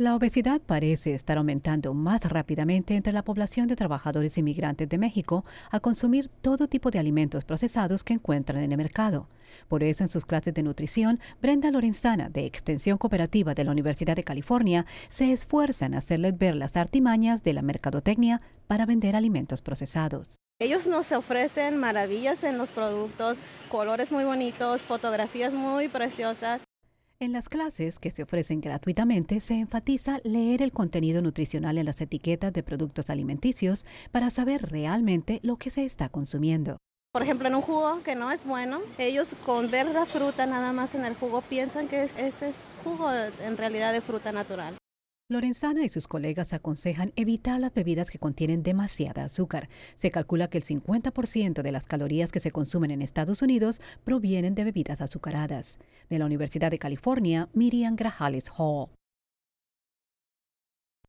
La obesidad parece estar aumentando más rápidamente entre la población de trabajadores inmigrantes de México al consumir todo tipo de alimentos procesados que encuentran en el mercado. Por eso, en sus clases de nutrición, Brenda Lorenzana, de Extensión Cooperativa de la Universidad de California, se esfuerza en hacerles ver las artimañas de la mercadotecnia para vender alimentos procesados. Ellos nos ofrecen maravillas en los productos, colores muy bonitos, fotografías muy preciosas. En las clases, que se ofrecen gratuitamente, se enfatiza leer el contenido nutricional en las etiquetas de productos alimenticios para saber realmente lo que se está consumiendo. Por ejemplo, en un jugo que no es bueno, ellos con ver la fruta nada más en el jugo piensan que ese es jugo en realidad de fruta natural. Lorenzana y sus colegas aconsejan evitar las bebidas que contienen demasiada azúcar. Se calcula que el 50% de las calorías que se consumen en Estados Unidos provienen de bebidas azucaradas. De la Universidad de California, Miriam Grajales Hall.